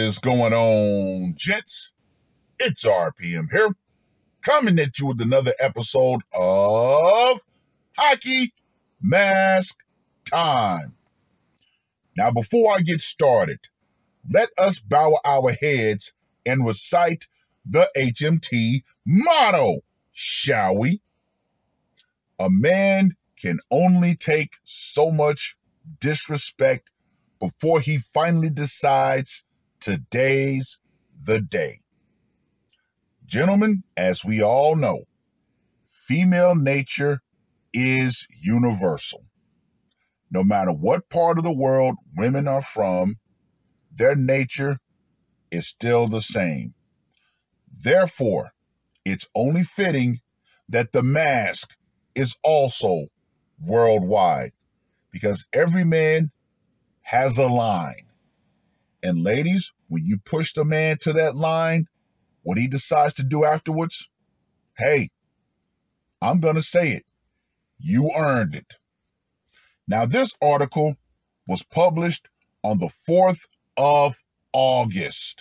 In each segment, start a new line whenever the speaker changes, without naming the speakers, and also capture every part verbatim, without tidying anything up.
is going on, gents? It's R P M here, coming at you with another episode of Hockey Mask Time. Now, before I get started, let us bow our heads and recite the H M T motto, shall we? A man can only take so much disrespect before he finally decides today's the day. Gentlemen, as we all know, female nature is universal. No matter what part of the world women are from, their nature is still the same. Therefore, it's only fitting that the mask is also worldwide, because every man has a line. And ladies, when you push the man to that line, what he decides to do afterwards, hey, I'm going to say it. You earned it. Now, this article was published on the fourth of August.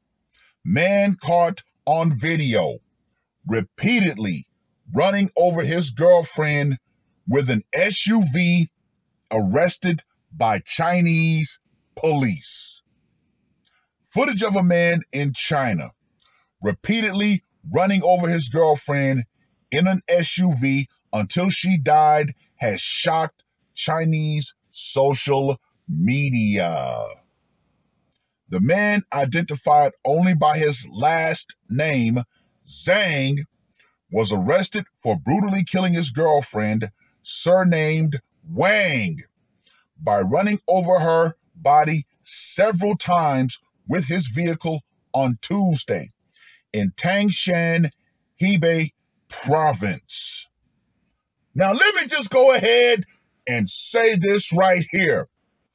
Man caught on video repeatedly running over his girlfriend with an S U V, arrested by Chinese police. Footage of a man in China repeatedly running over his girlfriend in an S U V until she died has shocked Chinese social media. The man, identified only by his last name, Zhang, was arrested for brutally killing his girlfriend, surnamed Wang, by running over her body several times with his vehicle on Tuesday in Tangshan, Hebei province. Now, let me just go ahead and say this right here.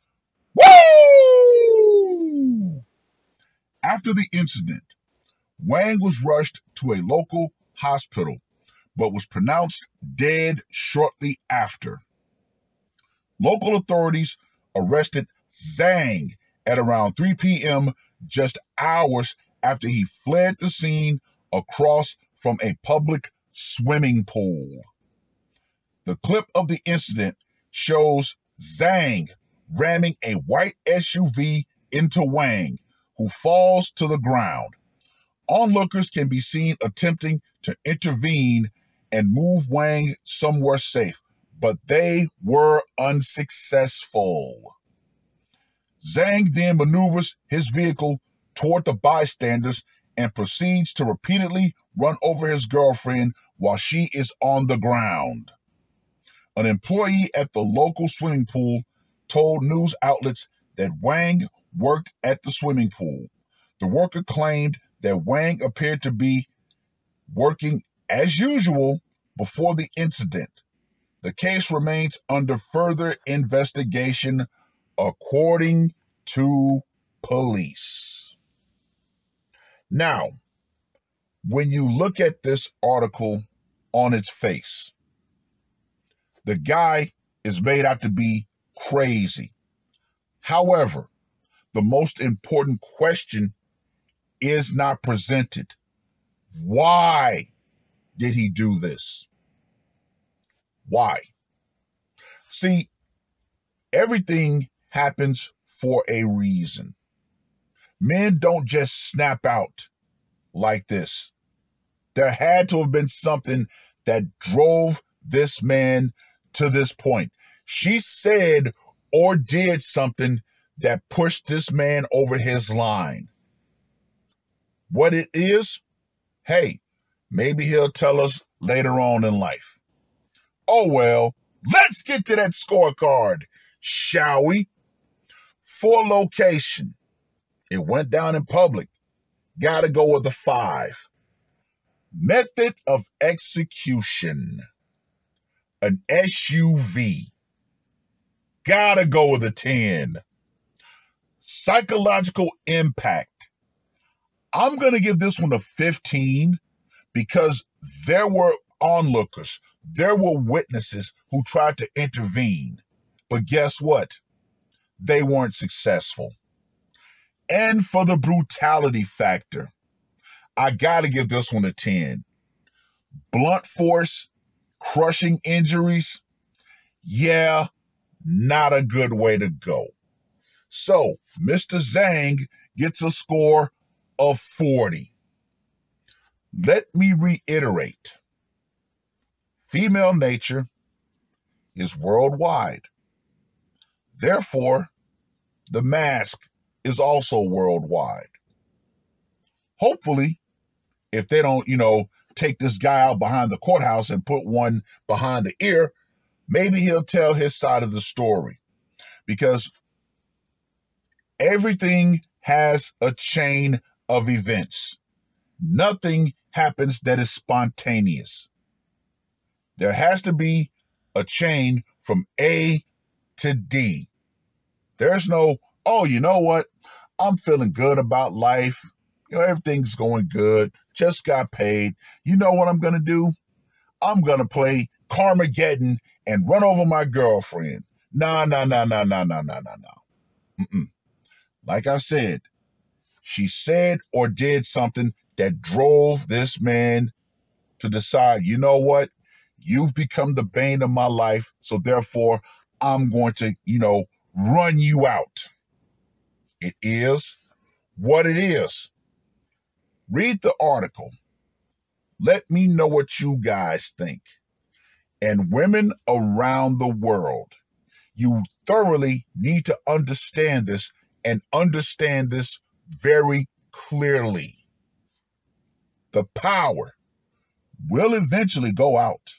Woo! After the incident, Wang was rushed to a local hospital, but was pronounced dead shortly after. Local authorities arrested Zhang at around three p.m., just hours after he fled the scene across from a public swimming pool. The clip of the incident shows Zhang ramming a white S U V into Wang, who falls to the ground. Onlookers can be seen attempting to intervene and move Wang somewhere safe, but they were unsuccessful. Zhang then maneuvers his vehicle toward the bystanders and proceeds to repeatedly run over his girlfriend while she is on the ground. An employee at the local swimming pool told news outlets that Wang worked at the swimming pool. The worker claimed that Wang appeared to be working as usual before the incident. The case remains under further investigation, according to police. Now, when you look at this article on its face, the guy is made out to be crazy. However, the most important question is not presented. Why did he do this? Why? See, everything happens for a reason. Men don't just snap out like this. There had to have been something that drove this man to this point. She said or did something that pushed this man over his line. What it is, hey, maybe he'll tell us later on in life. Oh well, let's get to that scorecard, shall we? For location, it went down in public. Gotta go with a five. Method of execution, an S U V. Gotta go with a ten. Psychological impact, I'm going to give this one a fifteen because there were onlookers, there were witnesses who tried to intervene. But guess what? They weren't successful. And for the brutality factor, I gotta give this one a ten. Blunt force, crushing injuries, yeah, not a good way to go. So, Mister Zhang gets a score of forty. Let me reiterate. Female nature is worldwide. Therefore, the mask is also worldwide. Hopefully, if they don't, you know, take this guy out behind the courthouse and put one behind the ear, maybe he'll tell his side of the story. Because everything has a chain of events. Nothing happens that is spontaneous. There has to be a chain from A to D. There's no, oh, you know what? I'm feeling good about life. You know, everything's going good. Just got paid. You know what I'm going to do? I'm going to play Carmageddon and run over my girlfriend. Nah, nah, nah, nah, nah, nah, nah, nah, nah. Mm-mm. Like I said, she said or did something that drove this man to decide, you know what? You've become the bane of my life, so therefore I'm going to, you know, run you out. It is what it is. Read the article. Let me know what you guys think. And women around the world, you thoroughly need to understand this and understand this very clearly. The power will eventually go out.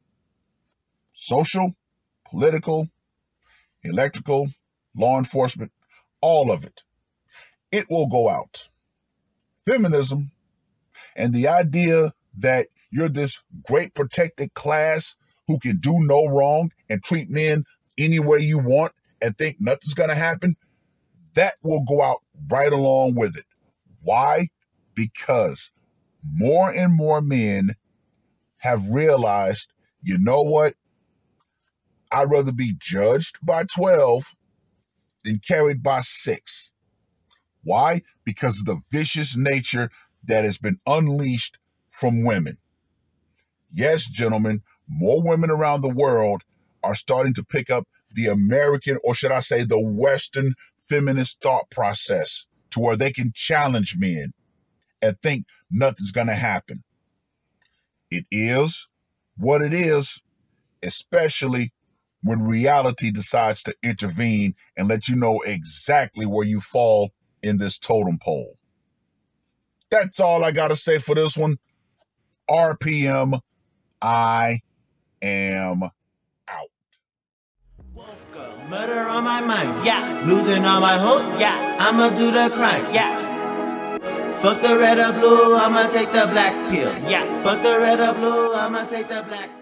Social, political, electrical, law enforcement, all of it. It will go out. Feminism and the idea that you're this great protected class who can do no wrong and treat men any way you want and think nothing's going to happen, that will go out right along with it. Why? Because more and more men have realized, you know what? I'd rather be judged by twelve than carried by six. Why? Because of the vicious nature that has been unleashed from women. Yes, gentlemen, more women around the world are starting to pick up the American, or should I say the Western feminist thought process to where they can challenge men and think nothing's going to happen. It is what it is, especially when reality decides to intervene and let you know exactly where you fall in this totem pole. That's all I got to say for this one. R P M, I am out.
Woke up, murder on my mind, yeah. Losing all my hope, yeah. I'ma do the crime, yeah. Fuck the red or blue, I'ma take the black pill, yeah. Fuck the red or blue, I'ma take the black pill.